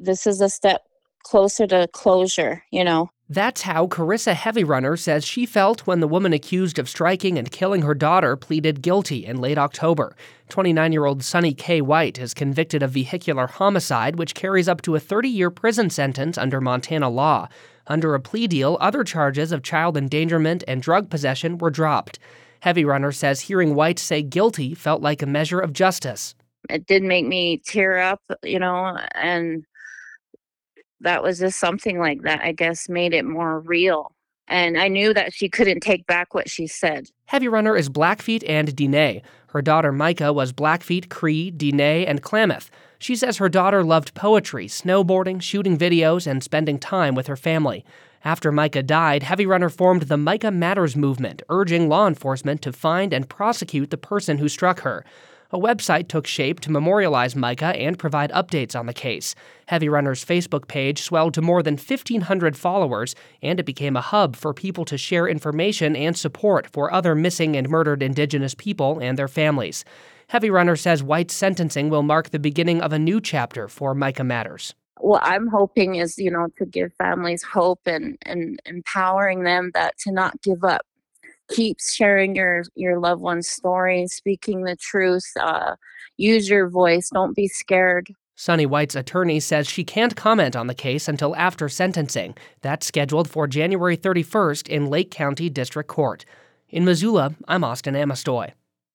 this is a step closer to closure. That's how Carissa Heavyrunner says she felt when the woman accused of striking and killing her daughter pleaded guilty in late October. 29-year-old Sunny K. White is convicted of vehicular homicide, which carries up to a 30-year prison sentence under Montana law. Under a plea deal, other charges of child endangerment and drug possession were dropped. Heavyrunner says hearing White say guilty felt like a measure of justice. It did make me tear up, and that was just something like that, I guess, made it more real. And I knew that she couldn't take back what she said. Heavyrunner is Blackfeet and Diné. Her daughter Micah was Blackfeet, Cree, Diné, and Klamath. She says her daughter loved poetry, snowboarding, shooting videos, and spending time with her family. After Micah died, Heavyrunner formed the Micah Matters movement, urging law enforcement to find and prosecute the person who struck her. A website took shape to memorialize Micah and provide updates on the case. Heavyrunner's Facebook page swelled to more than 1,500 followers, and it became a hub for people to share information and support for other missing and murdered Indigenous people and their families. Heavyrunner says White's sentencing will mark the beginning of a new chapter for Micah Matters. What I'm hoping is, to give families hope and empowering them that to not give up. Keep sharing your loved one's story, speaking the truth, use your voice, don't be scared. Sunny White's attorney says she can't comment on the case until after sentencing. That's scheduled for January 31st in Lake County District Court. In Missoula, I'm Austin Amestoy.